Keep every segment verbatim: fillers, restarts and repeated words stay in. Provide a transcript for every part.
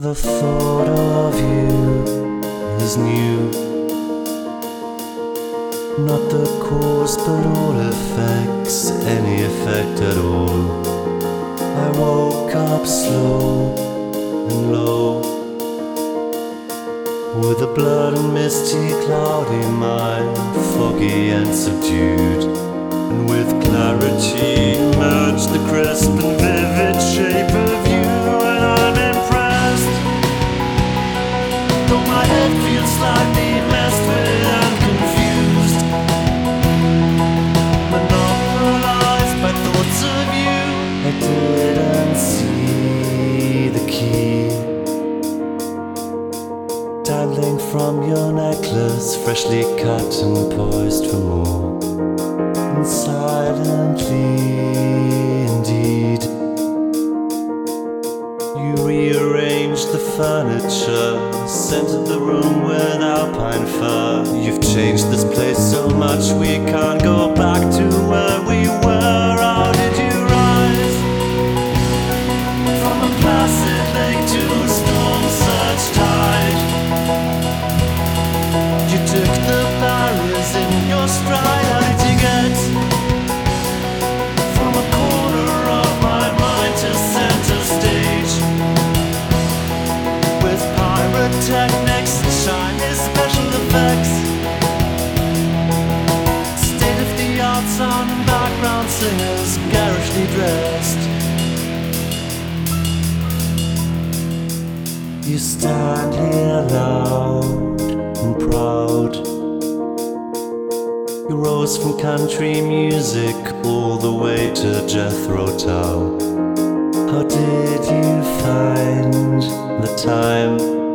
The thought of you is new, not the cause but all effects, any effect at all. I woke up slow and low, with a blood and misty cloudy mind, foggy and subdued, and with clarity emerged the crisp and vivid shape of you. And I'm impressed, though my head feels slightly messed with and confused, monopolized by thoughts of you. I didn't see the key dangling from your necklace, freshly cut and poised for more. And silently, indeed, you rearranged the furniture, scented the room with alpine fur. You've changed this place so much we can't go back to where we were. How did you rise from a placid lake to a storm-surged tide? You took the barriers in your stride. How did you get from a corner of my mind to center stage, with pyrotechnics, shiny special effects, state-of-the-art sound and background singers garishly dressed? You stand here loud and proud. You rose from country music all the way to Jethro Tull. How did you find the time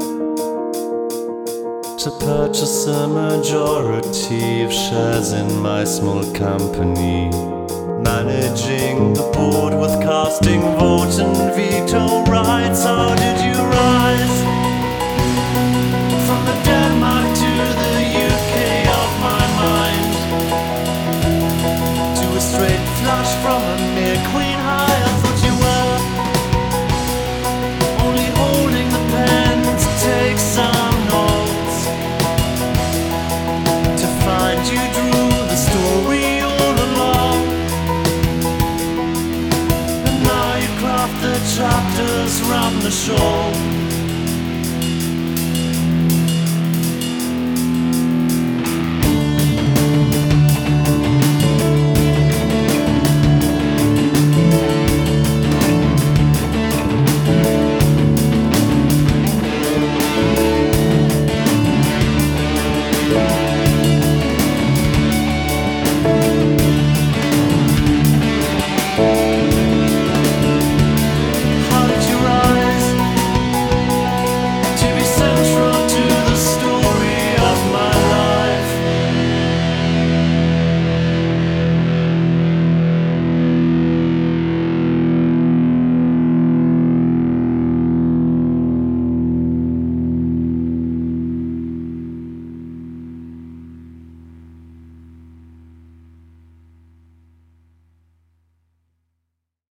to purchase a majority of shares in my small company, managing the board with casting vote and veto rights? How did